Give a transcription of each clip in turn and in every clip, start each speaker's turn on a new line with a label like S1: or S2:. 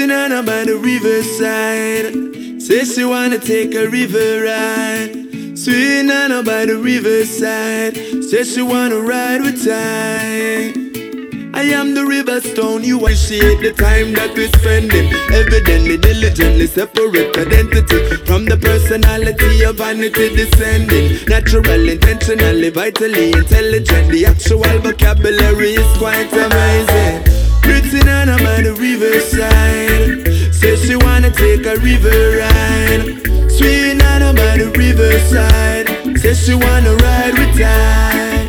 S1: Nana by the riverside. Says she wanna take a river ride. Sweet Nana by the riverside. Says she wanna ride with time. I am the river stone, you appreciate the time that we're spending. Evidently, diligently separate identity from the personality of vanity descending. Natural, intentionally, vitally intelligent. The actual vocabulary is quite amazing. Pretty Nana by the riverside. Says she wanna take a river ride. Sweet Nana by the riverside. Says she wanna ride with time.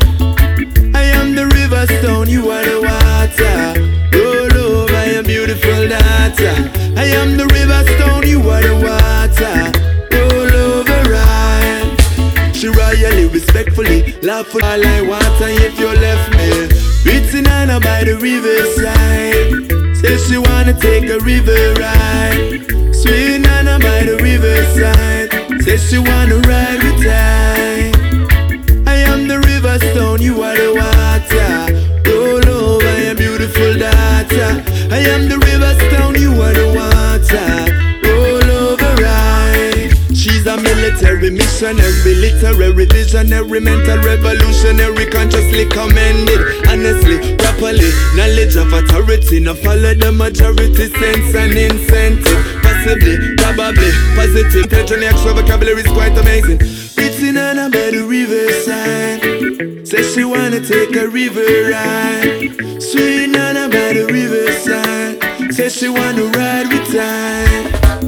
S1: I am the river stone, you are the water. Roll over your beautiful daughter. I am the river stone, you are the water. Roll over right. She royally, respectfully, lawful all I want. And if you left me, Pretty Nana by the riverside. Says she wanna take a river ride. Sweet Nana by the riverside. Says she wanna ride with time. I am the river stone, you are the water. Roll over your beautiful daughter. I am the river stone, you are the water. Roll over right. She's a military missionary, literary visionary, mental revolutionary, consciously commended. Honestly, properly, knowledge of authority, no follow the majority sense and incentive. Possibly, probably, positive, intentionally, extra vocabulary is quite amazing. Pretty Nana by the riverside. Says she wanna take a river ride. Sweet Nana by the riverside. Says she wanna ride with time.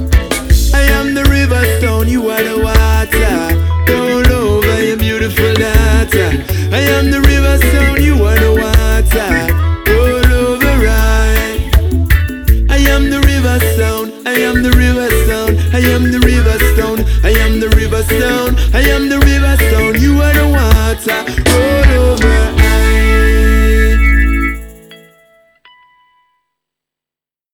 S1: I am the river stone, you are the water. Roll over your beautiful daughter. I am the river stone, you are the water. Roll over right. I am the river stone, I am the river stone, I am the river stone, I am the river stone, I am the river stone, you are the water.